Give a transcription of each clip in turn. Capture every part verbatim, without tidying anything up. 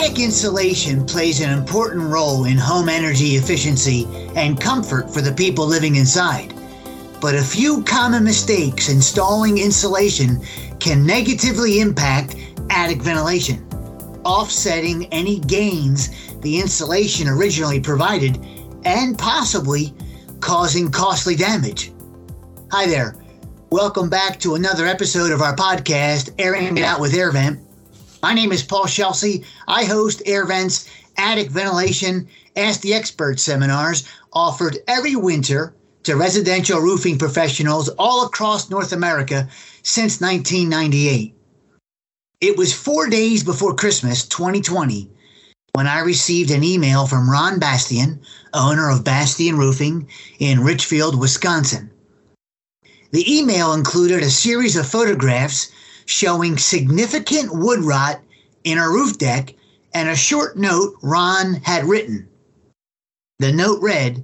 Attic insulation plays an important role in home energy efficiency and comfort for the people living inside. But a few common mistakes installing insulation can negatively impact attic ventilation, offsetting any gains the insulation originally provided and possibly causing costly damage. Hi there. Welcome back to another episode of our podcast, Airing It Out with AirVent. My name is Paul Shelsey. I host AirVent's Attic Ventilation Ask the Expert seminars offered every winter to residential roofing professionals all across North America since nineteen ninety-eight. It was four days before Christmas twenty twenty when I received an email from Ron Bastian, owner of Bastian Roofing in Richfield, Wisconsin. The email included a series of photographs showing significant wood rot in a roof deck and a short note Ron had written. The note read,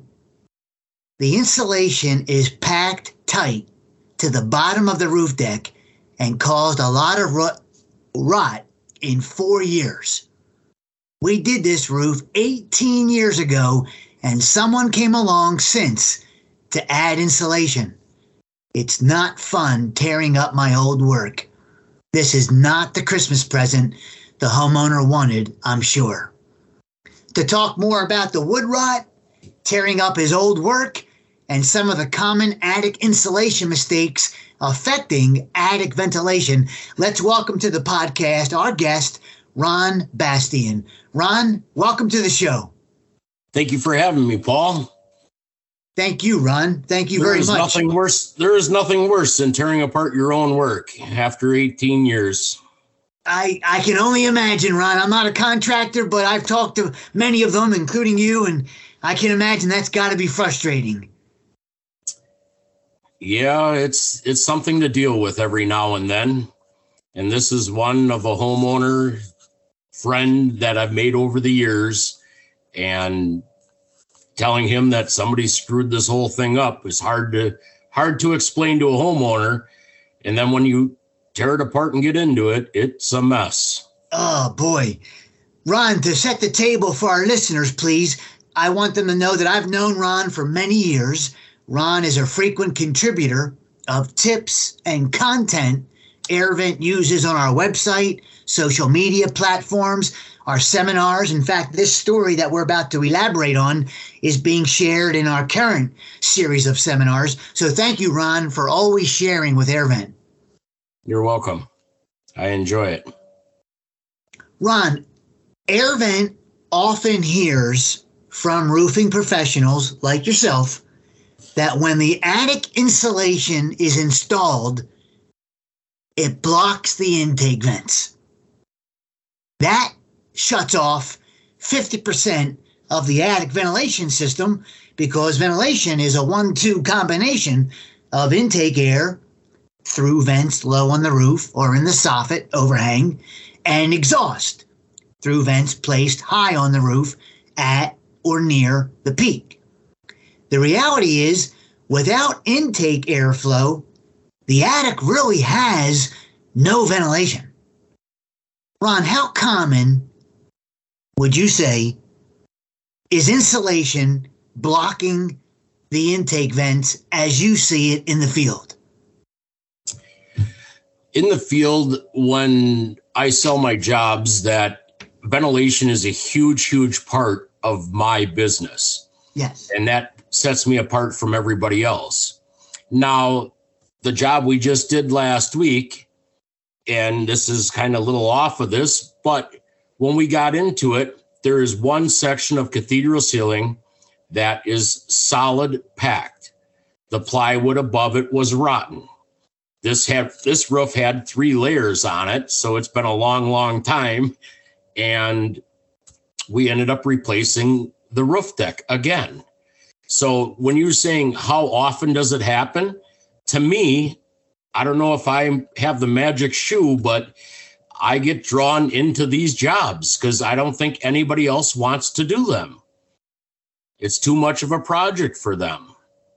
"The insulation is packed tight to the bottom of the roof deck and caused a lot of rot, rot in four years. We did this roof eighteen years ago and someone came along since to add insulation. It's not fun tearing up my old work. This is not the Christmas present the homeowner wanted, I'm sure." To talk more about the wood rot, tearing up his old work, and some of the common attic insulation mistakes affecting attic ventilation, let's welcome to the podcast our guest, Ron Bastian. Ron, welcome to the show. Thank you for having me, Paul. Thank you, Ron. Thank you very much. There is nothing worse. There is nothing worse than tearing apart your own work after eighteen years. I, I can only imagine, Ron. I'm not a contractor, but I've talked to many of them, including you, and I can imagine that's got to be frustrating. Yeah, it's it's something to deal with every now and then. And this is one of a homeowner friend that I've made over the years, and telling him that somebody screwed this whole thing up is hard to hard to explain to a homeowner. And then when you tear it apart and get into it, it's a mess. Oh, boy. Ron, to set the table for our listeners, please, I want them to know that I've known Ron for many years. Ron is a frequent contributor of tips and content AirVent uses on our website, social media platforms, our seminars. In fact, this story that we're about to elaborate on is being shared in our current series of seminars. So thank you, Ron, for always sharing with AirVent. You're welcome. I enjoy it. Ron, AirVent often hears from roofing professionals like yourself that when the attic insulation is installed, it blocks the intake vents. That shuts off fifty percent of the attic ventilation system because ventilation is a one two combination of intake air through vents low on the roof or in the soffit overhang and exhaust through vents placed high on the roof at or near the peak. The reality is, without intake airflow, the attic really has no ventilation. Ron, how common would you say is insulation blocking the intake vents as you see it in the field? In the field, when I sell my jobs, that ventilation is a huge, huge part of my business. Yes. And that sets me apart from everybody else. Now, the job we just did last week, and this is kind of a little off of this, but when we got into it, there is one section of cathedral ceiling that is solid packed. The plywood above it was rotten. This had this roof had three layers on it, so it's been a long, long time. And we ended up replacing the roof deck again. So when you're saying how often does it happen, to me, I don't know if I have the magic shoe, but I get drawn into these jobs because I don't think anybody else wants to do them. It's too much of a project for them.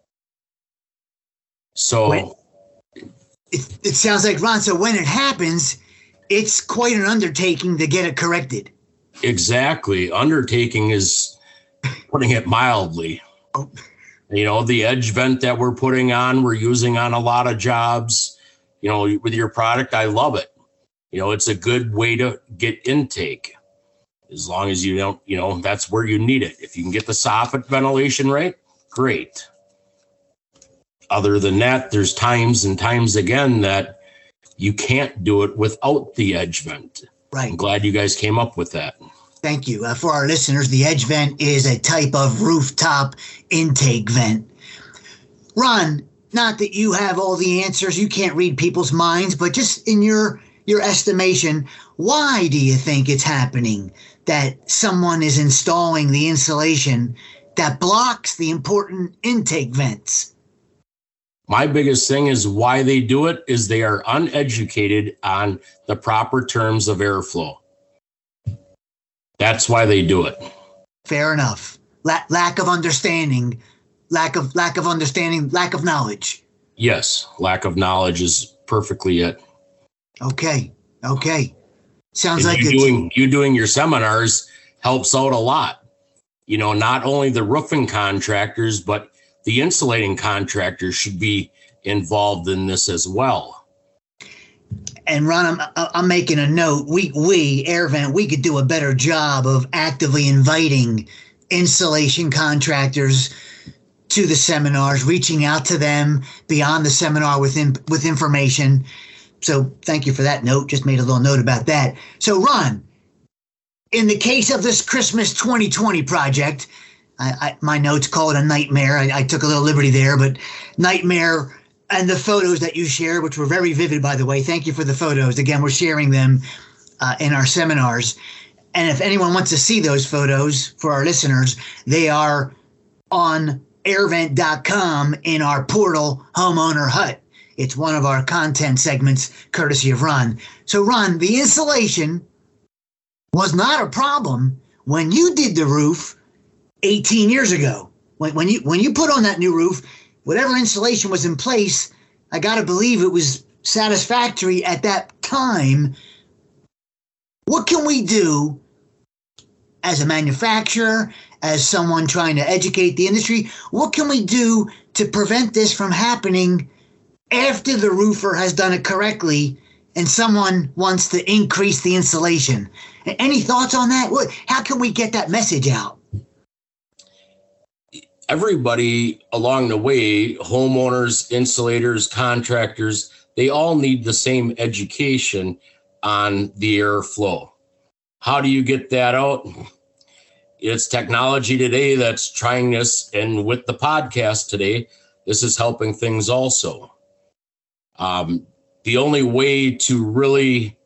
So Wait. It, it sounds like, Ron, so when it happens, it's quite an undertaking to get it corrected. Exactly. Undertaking is putting it mildly. Oh. You know, the edge vent that we're putting on, we're using on a lot of jobs, you know, with your product. I love it. You know, it's a good way to get intake as long as you don't, you know, that's where you need it. If you can get the soffit ventilation right, great. Other than that, there's times and times again that you can't do it without the edge vent. Right. I'm glad you guys came up with that. Thank you. Uh, for our listeners, the edge vent is a type of rooftop intake vent. Ron, not that you have all the answers, you can't read people's minds, but just in your your estimation, why do you think it's happening that someone is installing the insulation that blocks the important intake vents? My biggest thing is why they do it is they are uneducated on the proper terms of airflow. That's why they do it. Fair enough. La- lack of understanding, lack of lack of understanding, lack of knowledge. Yes, lack of knowledge is perfectly it. Okay, okay. Sounds and like you it's doing you doing your seminars helps out a lot. You know, not only the roofing contractors, but the insulating contractors should be involved in this as well. And Ron, I'm, I'm making a note. We, we, AirVent, we could do a better job of actively inviting insulation contractors to the seminars, reaching out to them beyond the seminar with, in, with information. So thank you for that note. Just made a little note about that. So Ron, in the case of this Christmas twenty twenty project, I, I, my notes call it a nightmare. I, I took a little liberty there, but nightmare. And the photos that you shared, which were very vivid, by the way. Thank you for the photos. Again, we're sharing them uh, in our seminars. And if anyone wants to see those photos for our listeners, they are on airvent dot com in our portal, Homeowner Hut. It's one of our content segments, courtesy of Ron. So, Ron, the insulation was not a problem when you did the roof eighteen years ago. When, when you when you put on that new roof, whatever insulation was in place, I got to believe it was satisfactory at that time. What can we do as a manufacturer, as someone trying to educate the industry? What can we do to prevent this from happening after the roofer has done it correctly and someone wants to increase the insulation? Any thoughts on that? What, how can we get that message out? Everybody along the way, homeowners, insulators, contractors, they all need the same education on the airflow. How do you get that out? It's technology today that's trying this, and with the podcast today, this is helping things also. Um, the only way to really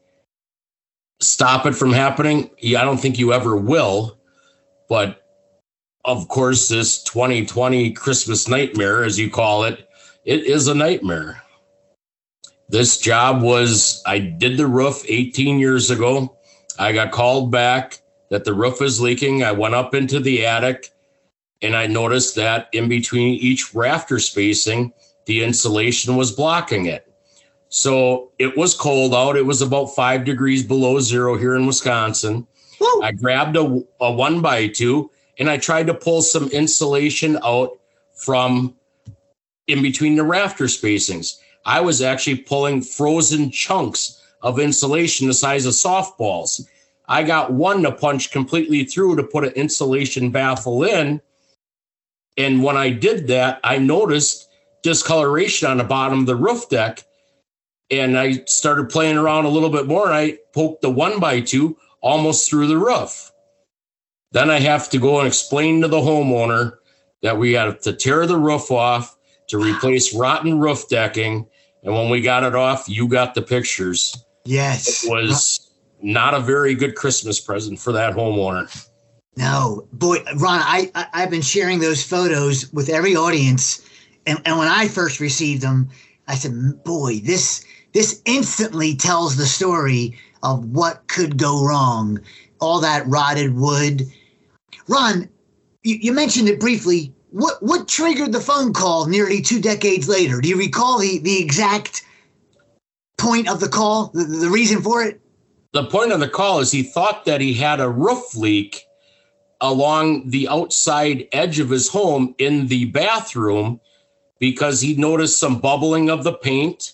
stop it from happening, I don't think you ever will, but of course, this twenty twenty Christmas nightmare, as you call it, it is a nightmare. This job was, I did the roof eighteen years ago. I got called back that the roof is leaking. I went up into the attic and I noticed that in between each rafter spacing, the insulation was blocking it. So it was cold out. It was about five degrees below zero here in Wisconsin. Woo. I grabbed a, a one by two and I tried to pull some insulation out from in between the rafter spacings. I was actually pulling frozen chunks of insulation the size of softballs. I got one to punch completely through to put an insulation baffle in. And when I did that, I noticed discoloration on the bottom of the roof deck. And I started playing around a little bit more and I poked the one by two almost through the roof. Then I have to go and explain to the homeowner that we have to tear the roof off to replace rotten roof decking. And when we got it off, you got the pictures. Yes. It was not a very good Christmas present for that homeowner. No, boy, Ron, I, I, I've been sharing those photos with every audience. And, and when I first received them, I said, boy, this this instantly tells the story of what could go wrong. All that rotted wood. Ron, you, you mentioned it briefly. What what triggered the phone call nearly two decades later? Do you recall the, the exact point of the call, the, the reason for it? the point of the call is he thought that he had a roof leak along the outside edge of his home in the bathroom because he noticed some bubbling of the paint.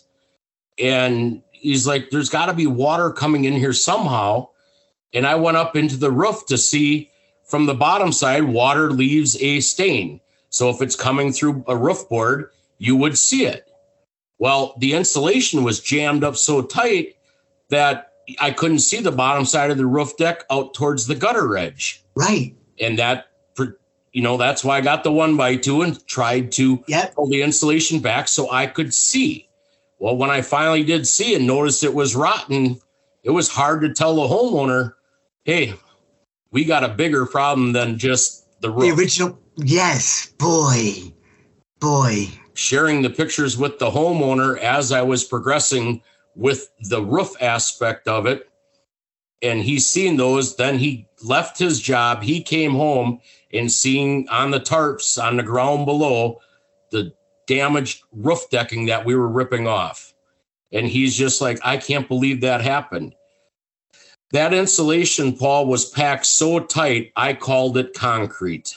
And he's like, there's got to be water coming in here somehow. And I went up into the roof to see from the bottom side, water leaves a stain. So if it's coming through a roof board, you would see it. Well, the insulation was jammed up so tight that I couldn't see the bottom side of the roof deck out towards the gutter edge. Right. And that, you know, that's why I got the one by two and tried to yep. pull the insulation back so I could see. Well, when I finally did see and noticed it was rotten, it was hard to tell the homeowner, hey, we got a bigger problem than just the roof. The original. Yes. Boy. Boy. Sharing the pictures with the homeowner as I was progressing with the roof aspect of it. And he's seen those. Then he left his job. He came home and seeing on the tarps on the ground below the damaged roof decking that we were ripping off. And he's just like, I can't believe that happened. That insulation, Paul, was packed so tight, I called it concrete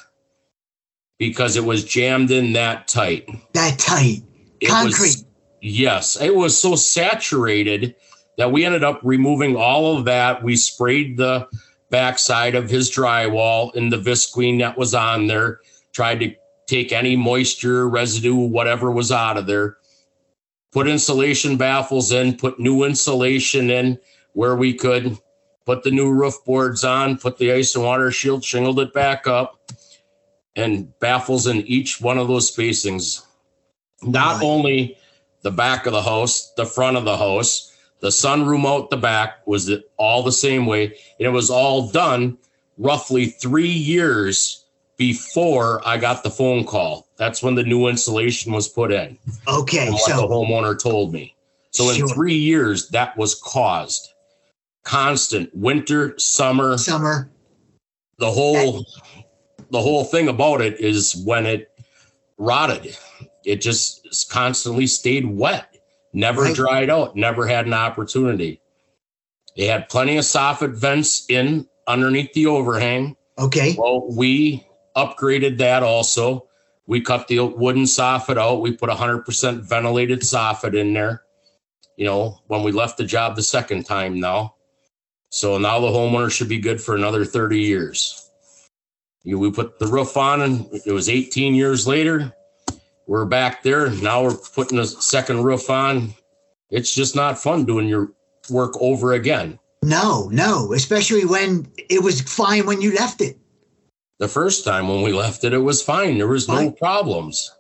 because it was jammed in that tight. That tight. It concrete. Was, yes. It was so saturated that we ended up removing all of that. We sprayed the backside of his drywall in the Visqueen that was on there, tried to take any moisture, residue, whatever was out of there, put insulation baffles in, put new insulation in where we could, put the new roof boards on, put the ice and water shield, shingled it back up, and baffles in each one of those spacings. Not right. only the back of the house, the front of the house, the sunroom out the back was all the same way. And it was all done roughly three years before I got the phone call. That's when the new insulation was put in. Okay. What so the homeowner told me. So sure. in three years, that was caused. Constant winter, summer, summer. The whole, the whole thing about it is when it rotted, it just constantly stayed wet, never right. dried out, never had an opportunity. They had plenty of soffit vents in underneath the overhang. Okay. Well, we upgraded that also. We cut the wooden soffit out. We put one hundred percent ventilated soffit in there, you know, when we left the job the second time now. So now the homeowner should be good for another thirty years. You know, we put the roof on and it was eighteen years later. We're back there. Now we're putting a second roof on. It's just not fun doing your work over again. No, no, especially when it was fine when you left it. The first time when we left it, it was fine. There was no problems.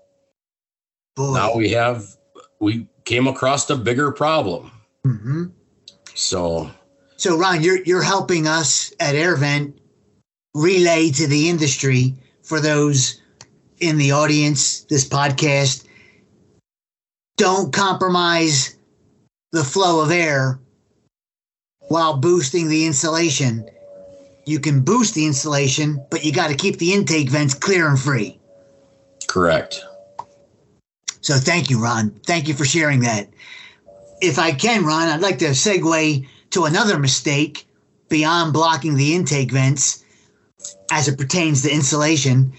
Boy. Now we have, we came across a bigger problem. Mm-hmm. So. So, Ron, you're you're helping us at AirVent relay to the industry for those in the audience, this podcast. Don't compromise the flow of air while boosting the insulation. You can boost the insulation, but you got to keep the intake vents clear and free. Correct. So thank you, Ron. Thank you for sharing that. If I can, Ron, I'd like to segue to another mistake beyond blocking the intake vents as it pertains to insulation.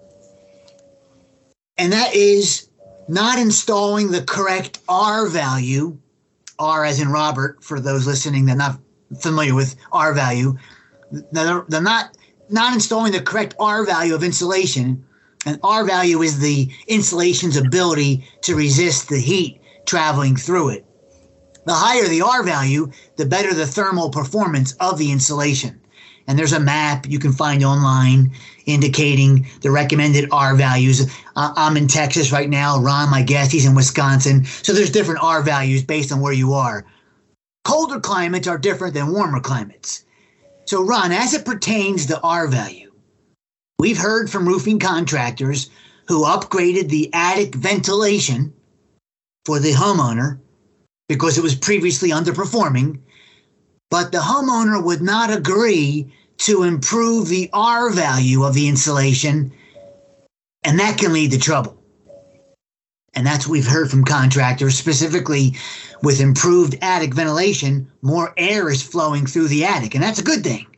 And that is not installing the correct R value, R as in Robert, for those listening that are not familiar with R value. They're, they're not, not installing the correct R value of insulation. And R value is the insulation's ability to resist the heat traveling through it. The higher the R value, the better the thermal performance of the insulation. And there's a map you can find online indicating the recommended R values. Uh, I'm in Texas right now. Ron, my guest, he's in Wisconsin. So there's different R values based on where you are. Colder climates are different than warmer climates. So, Ron, as it pertains to R value, we've heard from roofing contractors who upgraded the attic ventilation for the homeowner because it was previously underperforming, but the homeowner would not agree to improve the R value of the insulation, and that can lead to trouble. And that's what we've heard from contractors, specifically with improved attic ventilation, more air is flowing through the attic, and that's a good thing.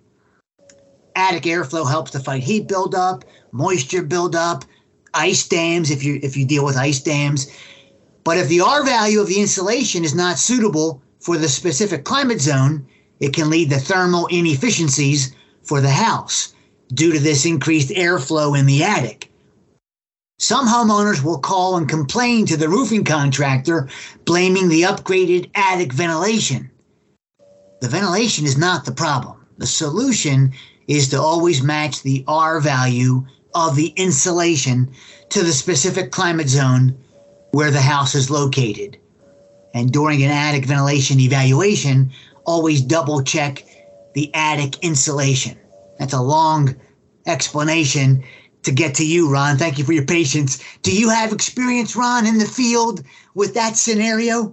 Attic airflow helps to fight heat buildup, moisture buildup, ice dams if you if you deal with ice dams. But if the R value of the insulation is not suitable for the specific climate zone, it can lead to thermal inefficiencies for the house due to this increased airflow in the attic. Some homeowners will call and complain to the roofing contractor, blaming the upgraded attic ventilation. The ventilation is not the problem. The solution is to always match the R value of the insulation to the specific climate zone where the house is located. And during an attic ventilation evaluation, always double check the attic insulation. That's a long explanation to get to you, Ron. Thank you for your patience. Do you have experience, Ron, in the field with that scenario?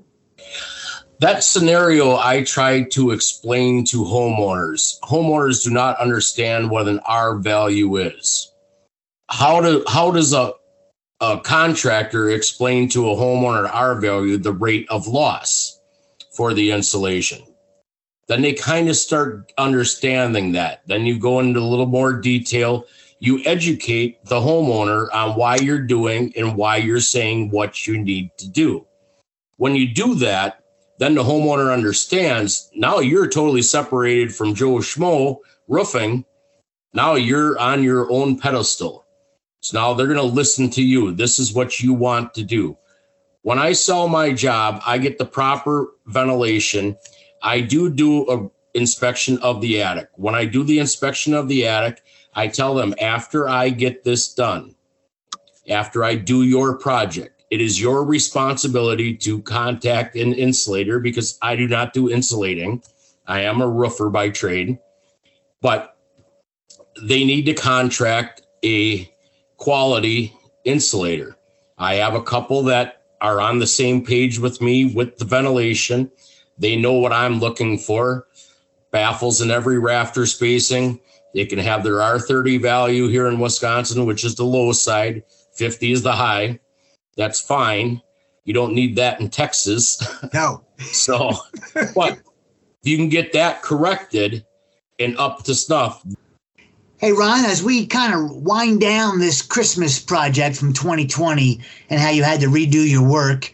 That scenario I try to explain to homeowners. Homeowners do not understand what an R value is. How do how does a a contractor explain to a homeowner R value the rate of loss for the insulation? Then they kind of start understanding that. Then you go into a little more detail. You educate the homeowner on why you're doing and why you're saying what you need to do. When you do that, then the homeowner understands now you're totally separated from Joe Schmo roofing. Now you're on your own pedestal. So now they're going to listen to you. This is what you want to do. When I sell my job, I get the proper ventilation. I do do an inspection of the attic. When I do the inspection of the attic, I tell them after I get this done, after I do your project, it is your responsibility to contact an insulator because I do not do insulating. I am a roofer by trade, but they need to contract a quality insulator. I have a couple that are on the same page with me with the ventilation. They know what I'm looking for. Baffles in every rafter spacing. They can have their R thirty value here in Wisconsin, which is the low side. fifty is the high. That's fine. You don't need that in Texas. No. So, but if you can get that corrected and up to snuff. Hey, Ron, as we kind of wind down this Christmas project from twenty twenty and how you had to redo your work,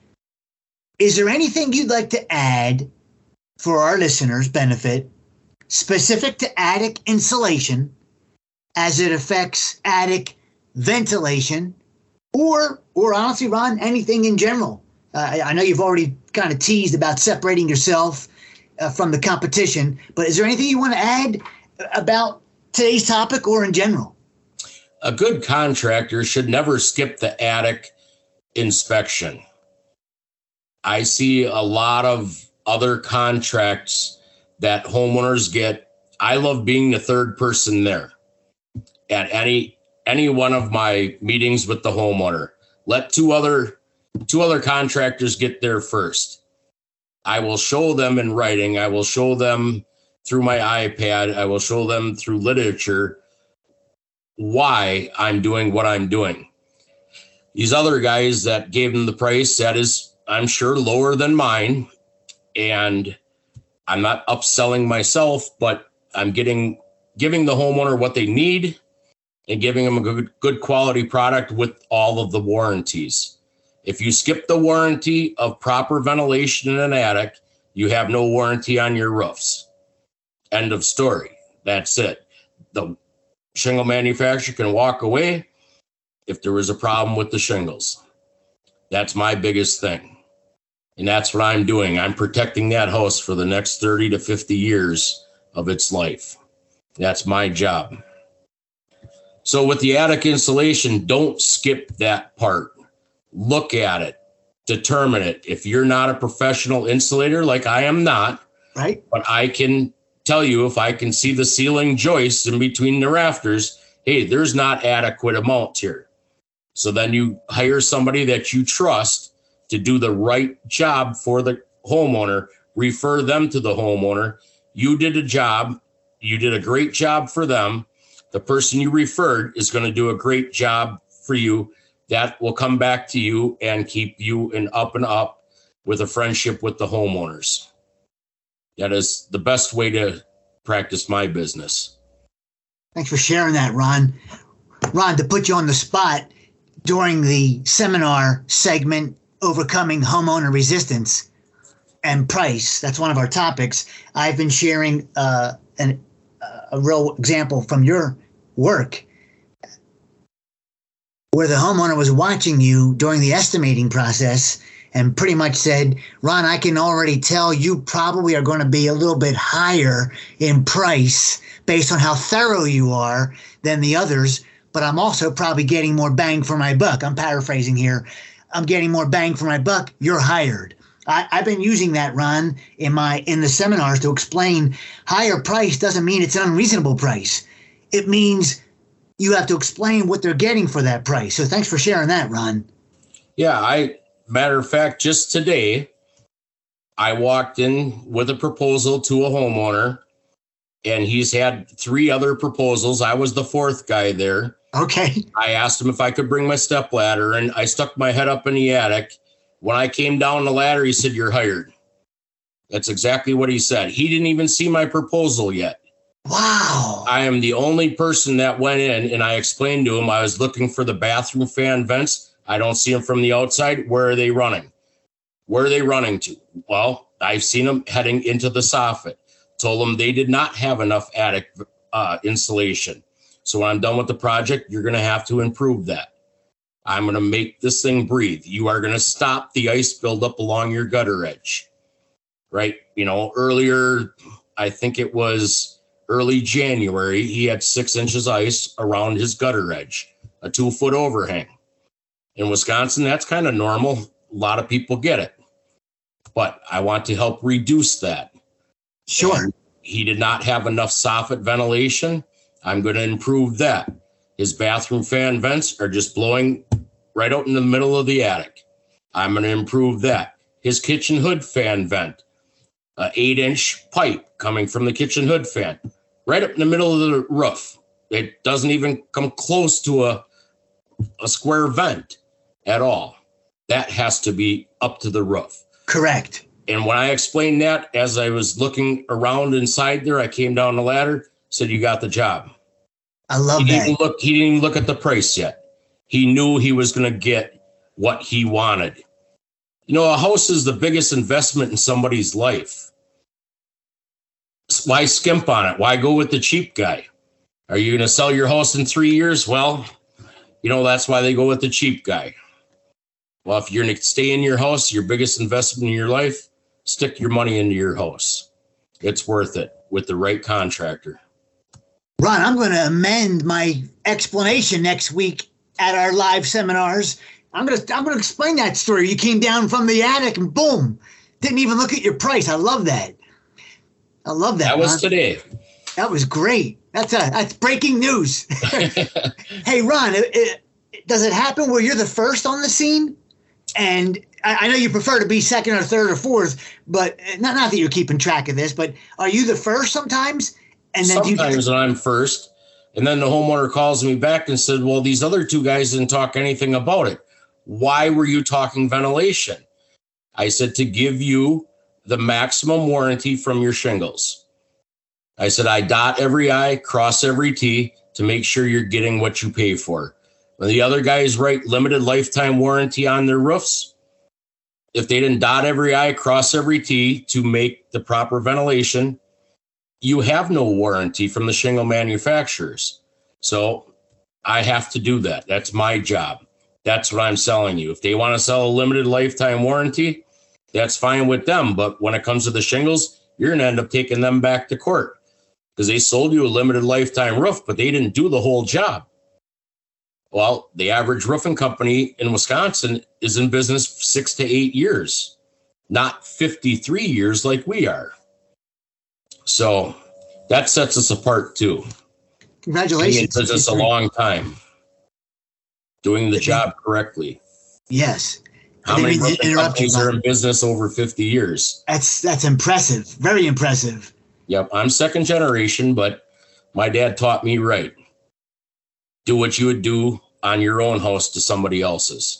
is there anything you'd like to add for our listeners' benefit specific to attic insulation as it affects attic ventilation or, or honestly, Ron, anything in general? Uh, I, I know you've already kind of teased about separating yourself uh, from the competition, but is there anything you want to add about today's topic or in general? A good contractor should never skip the attic inspection. I see a lot of other contracts that homeowners get. I love being the third person there at any any one of my meetings with the homeowner. Let two other two other contractors get there first. I will show them in writing. I will show them through my iPad. I will show them through literature why I'm doing what I'm doing. These other guys that gave them the price, that is, I'm sure, lower than mine. And I'm not upselling myself, but I'm getting giving the homeowner what they need and giving them a good, good quality product with all of the warranties. If you skip the warranty of proper ventilation in an attic, you have no warranty on your roofs. End of story. That's it. The shingle manufacturer can walk away if there was a problem with the shingles. That's my biggest thing. And that's what I'm doing. I'm protecting that house for the next thirty to fifty years of its life. That's my job. So with the attic insulation, don't skip that part. Look at it. Determine it. If you're not a professional insulator, like I am not, right? But I can tell you, if I can see the ceiling joists in between the rafters, hey, there's not adequate amount here. So then you hire somebody that you trust to do the right job for the homeowner, refer them to the homeowner. You did a job. You did a great job for them. The person you referred is going to do a great job for you that will come back to you and keep you in up and up with a friendship with the homeowners. That is the best way to practice my business. Thanks for sharing that, Ron. Ron, to put you on the spot, during the seminar segment, Overcoming Homeowner Resistance and Price, that's one of our topics, I've been sharing uh, an, uh, a real example from your work where the homeowner was watching you during the estimating process and pretty much said, Ron, I can already tell you probably are going to be a little bit higher in price based on how thorough you are than the others, but I'm also probably getting more bang for my buck. I'm paraphrasing here. I'm getting more bang for my buck. You're hired. I, I've been using that, Ron, in my in the seminars to explain higher price doesn't mean it's an unreasonable price. It means you have to explain what they're getting for that price. So thanks for sharing that, Ron. Yeah, I matter of fact, just today, I walked in with a proposal to a homeowner, and he's had three other proposals. I was the fourth guy there. Okay. I asked him if I could bring my stepladder, and I stuck my head up in the attic. When I came down the ladder, he said, you're hired. That's exactly what he said. He didn't even see my proposal yet. Wow. I am the only person that went in, and I explained to him I was looking for the bathroom fan vents. I don't see them from the outside. Where are they running? Where are they running to? Well, I've seen them heading into the soffit. Told them they did not have enough attic uh, insulation. So when I'm done with the project, you're going to have to improve that. I'm going to make this thing breathe. You are going to stop the ice buildup along your gutter edge, right? You know, earlier, I think it was early January, he had six inches ice around his gutter edge, a two foot overhang. In Wisconsin, that's kind of normal. A lot of people get it, but I want to help reduce that. Sure. And he did not have enough soffit ventilation. I'm going to improve that. His bathroom fan vents are just blowing right out in the middle of the attic. I'm going to improve that. His kitchen hood fan vent, an eight inch pipe coming from the kitchen hood fan, right up in the middle of the roof. It doesn't even come close to a, a square vent at all. That has to be up to the roof. Correct. And when I explained that, as I was looking around inside there, I came down the ladder, said, you got the job. I love he that. Didn't look, he didn't even look at the price yet. He knew he was going to get what he wanted. You know, a house is the biggest investment in somebody's life. Why skimp on it? Why go with the cheap guy? Are you going to sell your house in three years? Well, you know, that's why they go with the cheap guy. Well, if you're going to stay in your house, your biggest investment in your life, stick your money into your house. It's worth it with the right contractor. Ron, I'm going to amend my explanation next week at our live seminars. I'm going to I'm going to explain that story. You came down from the attic and boom, didn't even look at your price. I love that. I love that. That was Ron. Today. That was great. That's a that's breaking news. Hey, Ron, it, it, does it happen where you're the first on the scene? And I, I know you prefer to be second or third or fourth, but not not that you're keeping track of this, but are you the first sometimes? And then Sometimes do you- I'm first, and then the homeowner calls me back and said, well, these other two guys didn't talk anything about it. Why were you talking ventilation? I said, to give you the maximum warranty from your shingles. I said, I dot every I, cross every T to make sure you're getting what you pay for. When the other guys write limited lifetime warranty on their roofs, if they didn't dot every I, cross every T to make the proper ventilation, you have no warranty from the shingle manufacturers. So I have to do that. That's my job. That's what I'm selling you. If they want to sell a limited lifetime warranty, that's fine with them. But when it comes to the shingles, you're going to end up taking them back to court because they sold you a limited lifetime roof, but they didn't do the whole job. Well, the average roofing company in Wisconsin is in business six to eight years, not fifty-three years like we are. So that sets us apart too. Congratulations. Being in business a long time, doing the job correctly. Yes. How many roofing companies are in business over fifty years? That's that's impressive. Very impressive. Yep, I'm second generation, but my dad taught me right. Do what you would do on your own house to somebody else's.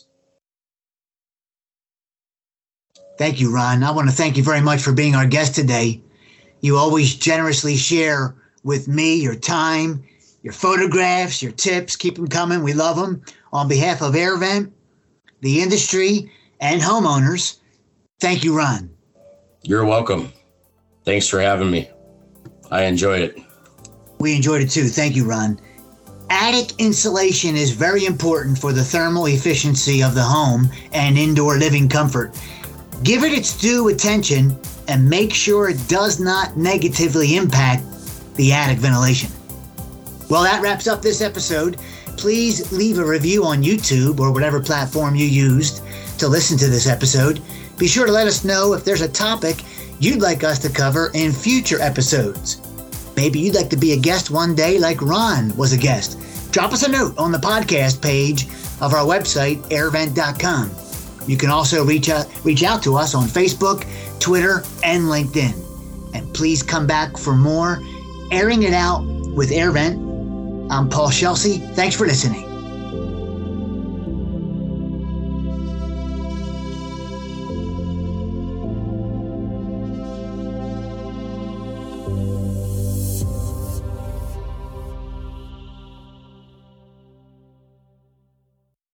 Thank you, Ron. I want to thank you very much for being our guest today. You always generously share with me your time, your photographs, your tips. Keep them coming. We love them. On behalf of AirVent, the industry, and homeowners, thank you, Ron. You're welcome. Thanks for having me. I enjoyed it. We enjoyed it too. Thank you, Ron. Attic insulation is very important for the thermal efficiency of the home and indoor living comfort. Give it its due attention and make sure it does not negatively impact the attic ventilation. Well, that wraps up this episode. Please leave a review on YouTube or whatever platform you used to listen to this episode. Be sure to let us know if there's a topic you'd like us to cover in future episodes. Maybe you'd like to be a guest one day like Ron was a guest. Drop us a note on the podcast page of our website, air vent dot com. You can also reach out, reach out to us on Facebook, Twitter, and LinkedIn. And please come back for more Airing It Out with AirVent. I'm Paul Shelsey. Thanks for listening.